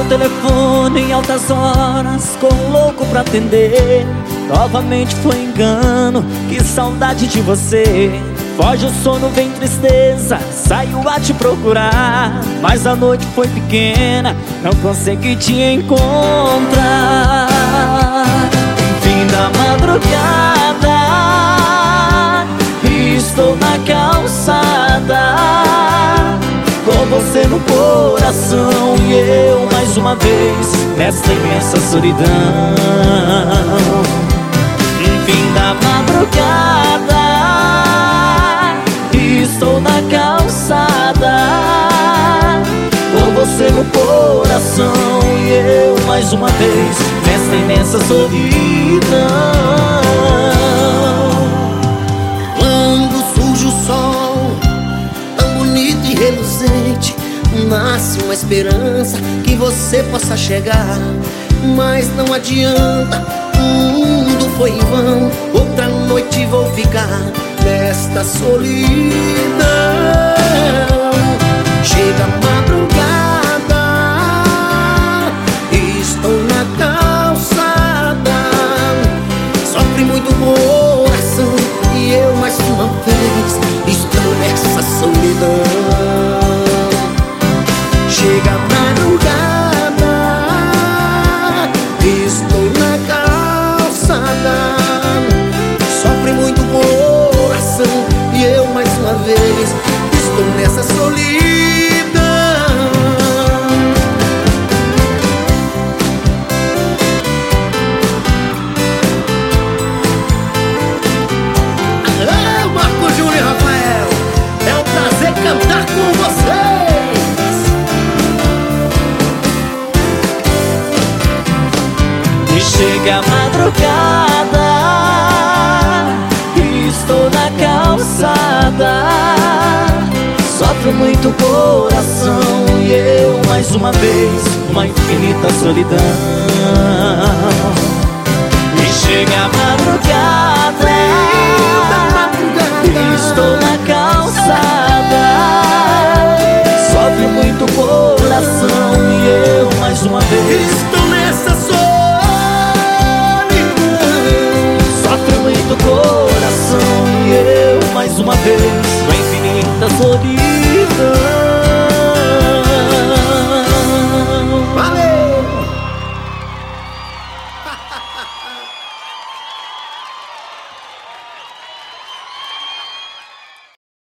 telefone em altas horas, ficou louco pra atender. Novamente foi engano, que saudade de você. Foge o sono, vem tristeza, saiu a te procurar. Mas a noite foi pequena, não consegui te encontrar. Fim da madrugada, estou na calçada, com você no coração e eu mais uma vez nesta imensa solidão. Fim da madrugada, estou na calçada, com você no coração e eu mais uma vez nesta imensa solidão. Quando surge o sol, tão bonito e reluzente, nasce uma esperança que você possa chegar. Mas não adianta, tudo foi em vão. Outra noite vou ficar nesta solidão. Chega a madrugada, estou na calçada, sofre muito o coração e eu mais uma vez estou nessa solidão. Chega a madrugada, estou na calçada, sofre muito o coração e eu mais uma vez estou nessa solidão. Alô, Marco Júnior e Rafael, é um prazer cantar com vocês. E chega a madrugada, estou na calçada, sofre muito o coração e eu mais uma vez uma infinita solidão. E chega a madrugada, estou na calçada, sofre muito o coração e eu mais uma vez Estou nessa solidão. sofre muito o coração e eu mais uma vez uma infinita solidão.